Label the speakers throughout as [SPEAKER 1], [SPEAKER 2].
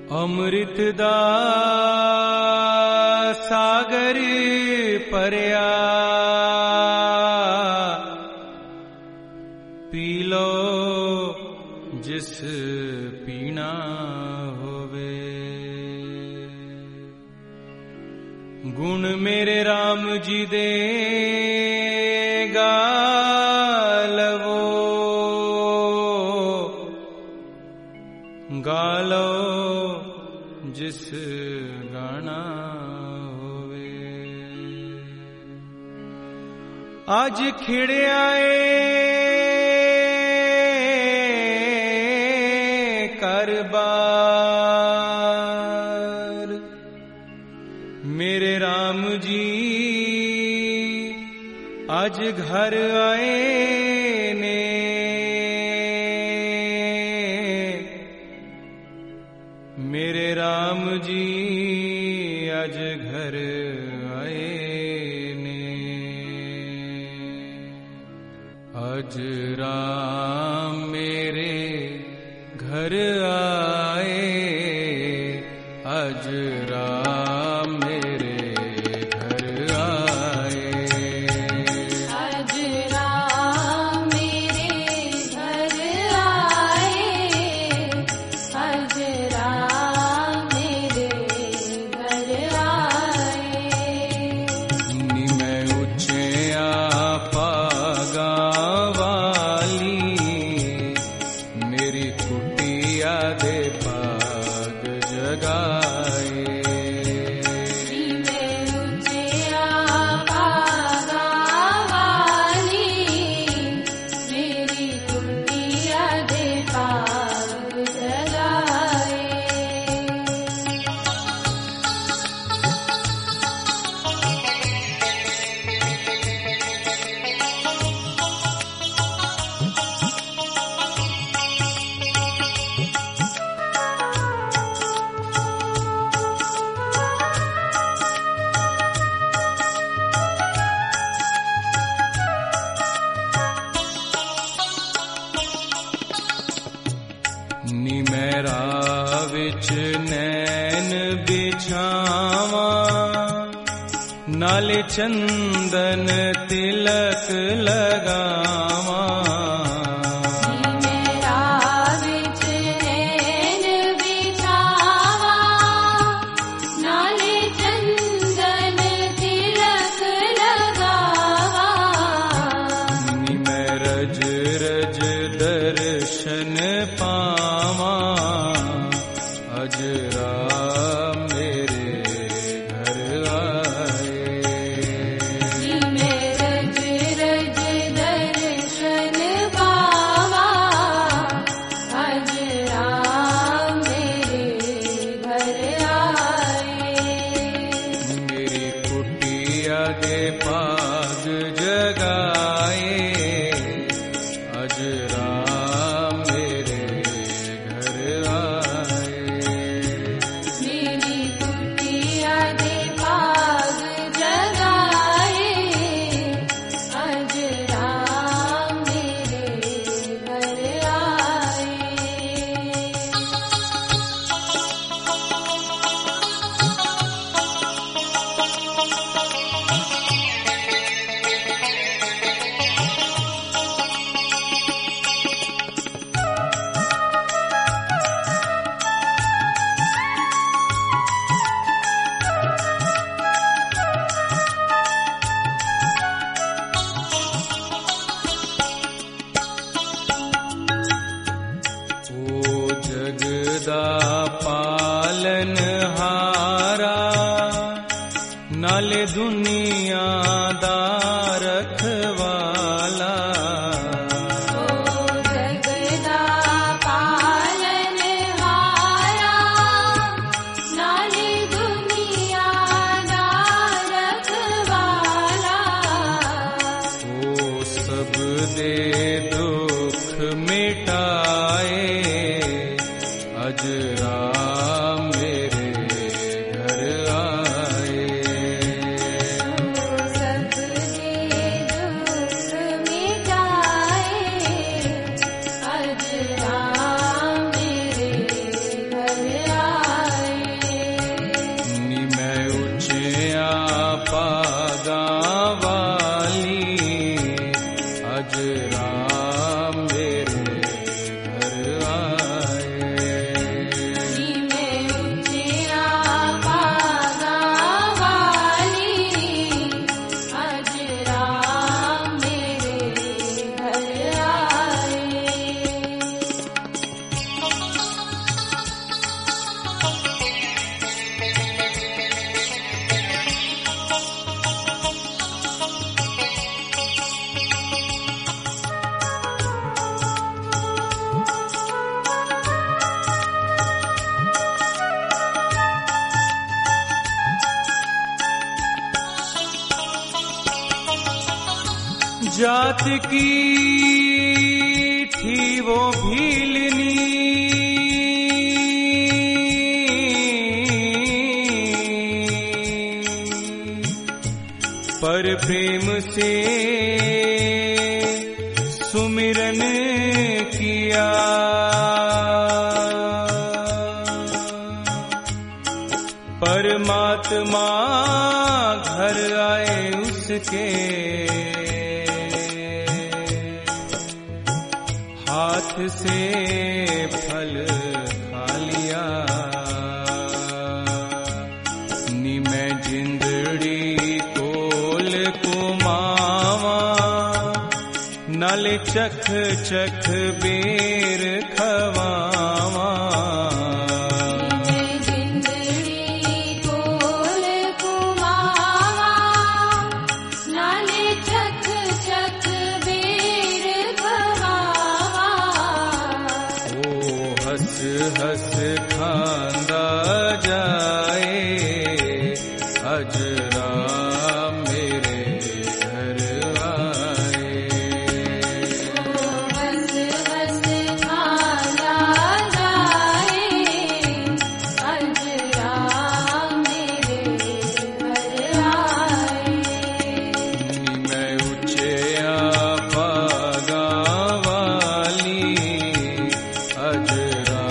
[SPEAKER 1] अमृत दा सागर परया P low जिस पीना होवे। गुण मेरे राम जी दे गालवो गालो जिस गाना होवे। आज खिड़े आए कारबार मेरे राम जी आज घर आए ने। मेरे राम जी आज घर आए ने। आज राम मेरे घर आए। आज राम मेरे घर आए।
[SPEAKER 2] आज राम मेरे घर आए। आज राम मेरे घर आए।
[SPEAKER 1] नी मैं उच्चया पागा वाली मेरी कुटिया दे पाग जगाए।
[SPEAKER 2] मैं उच्चया पागा वाली मेरी कुटिया दे पाग जगाए।
[SPEAKER 1] नी मेरा विच नैन बिछावा नाले चंदन तिलक लगावा।
[SPEAKER 2] मेरा विच नैन बिछावा नाले चंदन तिलक लगावा।
[SPEAKER 1] नी मैं रज रज दर्शन पावा। आज राम मेरे घर आए।
[SPEAKER 2] मैं रज रज दर्शन पावा। आज राम मेरे घर आए।
[SPEAKER 1] मेरी कुटिया दे पाग जगाए। आज राम मेरे घर आए।
[SPEAKER 2] मेरी कुटिया दे पाग जगाए। आज राम मेरे घर आए।
[SPEAKER 1] ओ जगदा पालन हारा नाले दुनिया दा रखवाला।
[SPEAKER 2] ओ जगदा पालन हारा नाले दुनिया दा रखवाला।
[SPEAKER 1] ओ सब दे दुख मिटाए। आज राम मेरे घर आए। आज राम मेरे घर आए। रात की थी वो भीलनी, पर प्रेम से सुमिरन किया। परमात्मा घर आए उसके, हाथ से फल खा लिया। नी मैं जिंदड़ी कोल कुमावा, नाले चख चख बेर खवावा। हस खांदा जाए अजरा मेरे घर आए।
[SPEAKER 2] हस हस खांदा जाए अजरा मेरे घर आए।
[SPEAKER 1] मैं उच्चया पागा वाली अजरा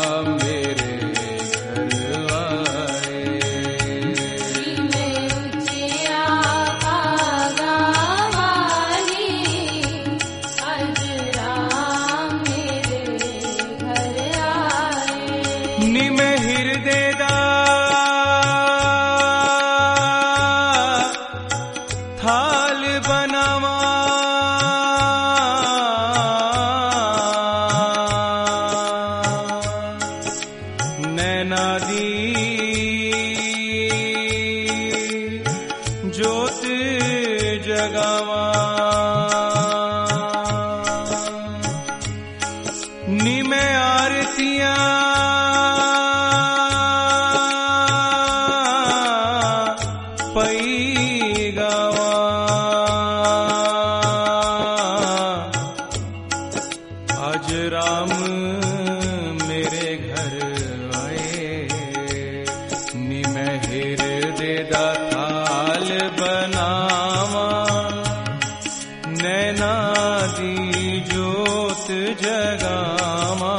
[SPEAKER 1] थाल बनावा। नैना दी जोत जगावा। नी मैं आरतियां पई गावा। आज राम मेरे घर आए, नी मैं हृदय दा थाल बनावा। नैना दी जोत जगावा।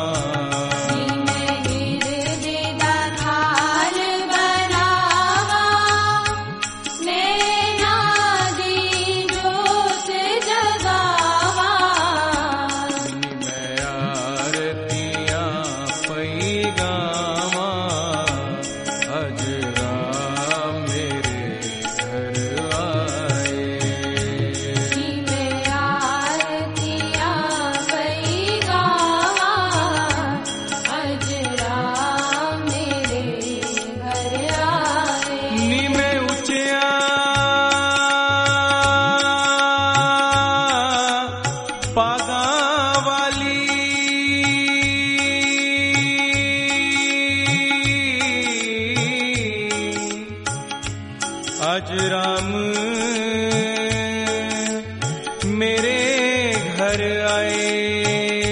[SPEAKER 1] आज राम मेरे घर आए।